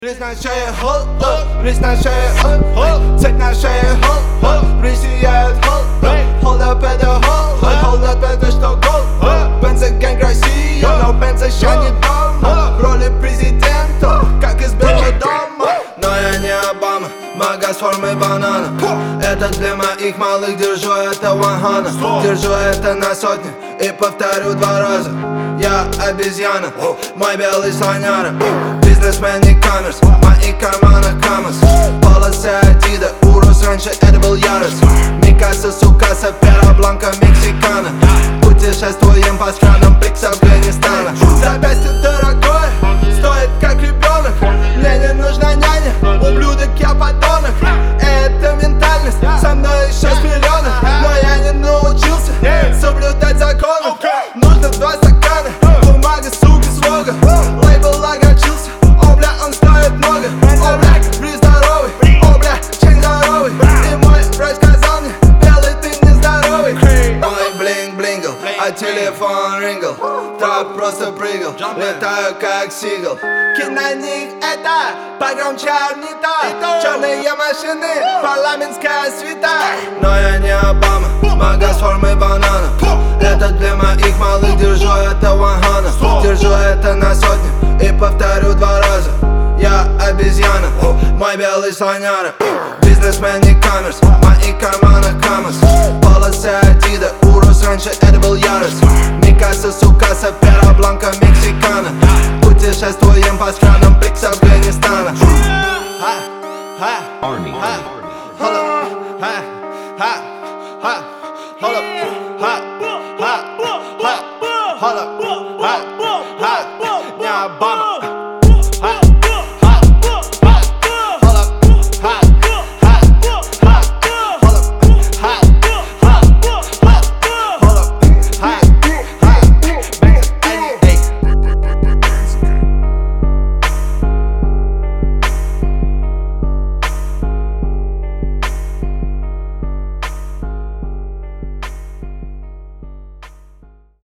Жизнь на шее, жизнь на шее, цепь на шее, жизнь сияет, hold up это что гол, бензоген Россия, но бенз еще не дома, в роли президента, как из Белого дома. Но я не Обама, магаз формы банана, это для моих малых, держу это 100, держу это на сотню и повторю 2 раза. Я обезьяна, мой белый слоняра, бизнесмен не камерс, в моих карманах камаз, полосы Адида, Урус, раньше это был ярость, Микаса, Сукаса, Пера Бланка, Мексикана, путешествуем по странам, блик с Афганистана. Запястье дорогое, стоит как ребенок, мне не нужна няня, ублюдок я подонок. Это ментальность, со мной еще с миллионов, но я не научился соблюдать законы. Нужно 2 стакана, бумага, сука, слога, лейбл огорчился, о бля, он стоит много, о бля, бри здоровый, о бля, чек здоровый, и мой врач сказал мне, белый ты нездоровый. Мой блинк блингл, а телефон рингл, трап просто прыгал, летаю как сигл. Кинь на них это, погромче орнитор, черные машины, парламентская свита. Но я не Обама, магаз формы банана, это для моих малых, держу это 100, держу это на сотню и повторю 2 раза. Я обезьяна, мой белый слоняра, бизнесмен не камерс, в моих карманах камаз, полосы Адида, Урус, раньше это был ярость, Микаса, Сукаса, Пера Бланка, Мексикана, путешествуем по странам, блик с Афганистана.